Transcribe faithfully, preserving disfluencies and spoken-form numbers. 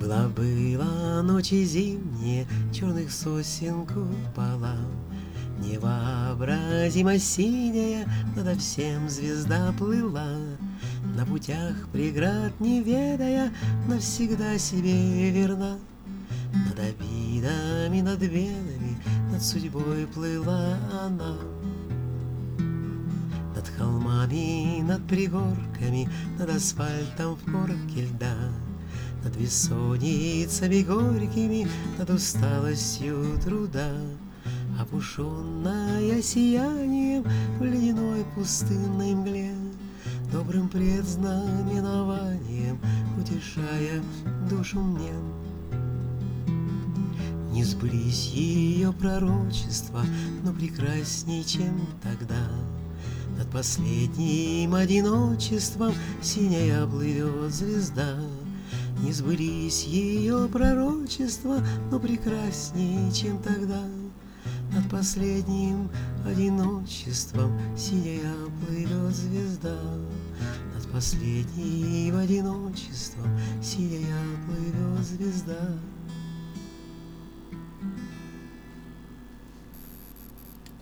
Была-была ночи зимние, черных сосен купола, невообразимо синяя, надо всем звезда плыла, на путях преград не ведая, навсегда себе верна. Над обидами, над бедами, над судьбой плыла она. Над холмами, над пригорками, над асфальтом в корке льда, над бессонницами горькими, над усталостью труда, опушенная сиянием в ледяной пустынной мгле, добрым предзнаменованием утешая душу мне. Не сбылись ее пророчества, но прекрасней, чем тогда. Над последним одиночеством синяя плывет звезда. Не сбылись ее пророчества, но прекрасней, чем тогда. Над последним одиночеством синяя плывет звезда. Над последним одиночеством синяя плывет звезда.